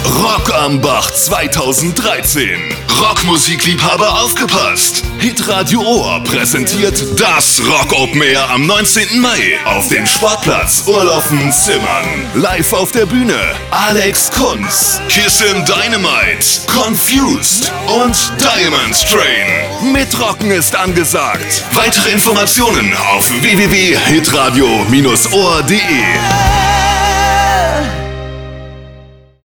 Rock am Bach 2013. Rockmusikliebhaber aufgepasst! Hitradio Ohr präsentiert das Rock Open Air am 19. Mai auf dem Sportplatz Urlaufen-Zimmern. Live auf der Bühne Alex Kunz, Kissin Dynamite, Confused und Diamond Train. Mitrocken ist angesagt. Weitere Informationen auf www.hitradio-ohr.de.